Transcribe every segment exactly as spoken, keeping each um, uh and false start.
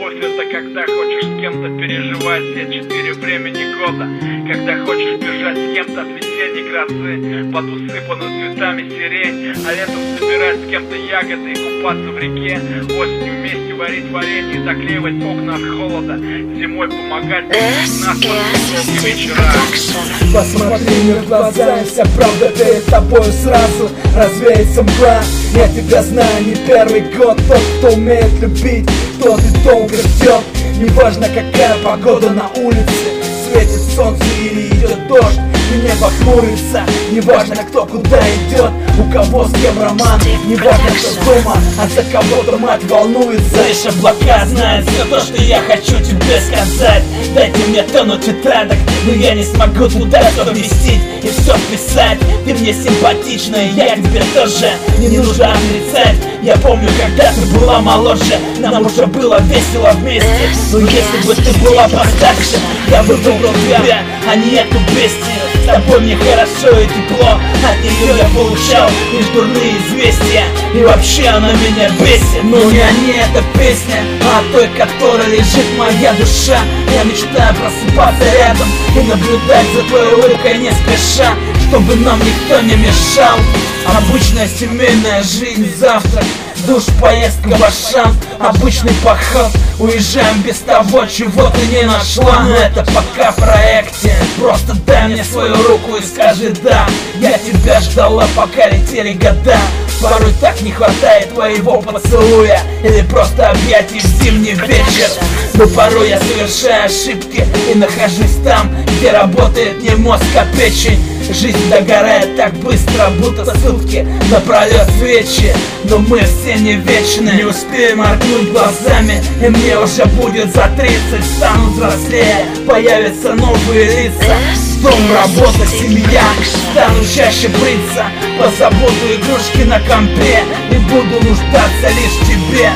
Любовь — это когда хочешь с кем-то переживать все четыре времени года, когда хочешь бежать с кем-то от весенней грозы под усыпанную цветами сирень, а летом собирать с кем-то ягоды и купаться в реке, осенью вместе варить варенье и заклеивать окна от холода, зимой помогать нас по вечерам. Посмотри мне в глаза, и вся правда перед тобою сразу развеется мгла. Я тебя знаю не первый год, тот, кто умеет любить, тот и долго ждет. Неважно какая погода на улице, светит солнце или идет дождь, и небо хмурится. Неважно кто куда идет, у кого с кем роман, неважно кто дома, а за кого-то мать волнуется. Лишь облака знают все то, что я хочу тебе сказать. Дайте мне тонну тетрадок, но я не смогу туда все вместить и все вписать. Ты мне симпатичная, я тебе тоже, не нужно отрицать. Я помню, когда ты была моложе, нам уже было весело вместе. Но если бы ты была постарше, я бы выбрал тебя, а не эту бестию. С тобой мне хорошо и тепло, от нее я получал лишь дурные известия. И вообще она меня бесит. Но не о ней эта песня, а о той, которой лежит моя душа. Я мечтаю просыпаться рядом и наблюдать за твоей улыбкой не спеша, чтобы нам никто не мешал. Обычная семейная жизнь, завтрак, душ, поездка в Ашан, обычный поход. Уезжаем без того, чего ты не нашла. Но это пока в проекте. Просто дай мне свою руку и скажи да. Я тебя ждала, пока летели года. Порой так не хватает твоего поцелуя или просто объятий в зимний вечер. Но порой я совершаю ошибки и нахожусь там, где работает не мозг, а печень. Жизнь догорает так быстро, будто сутки напролет свечи. Но мы все не вечны, не успеем моргнуть глазами, и мне уже будет за тридцать. Стану взрослее, появятся новые лица. Дом, работа, семья, стану чаще бриться, позабуду игрушки на компе и буду нуждаться лишь в тебе.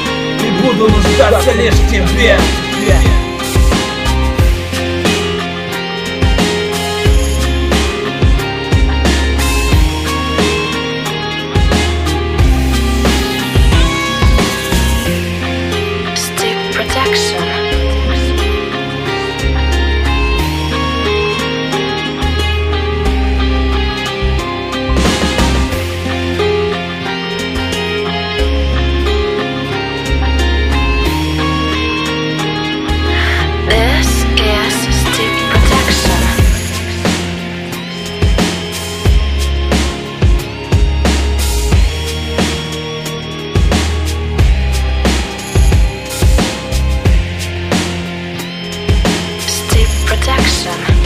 И буду нуждаться лишь в тебе. Protection.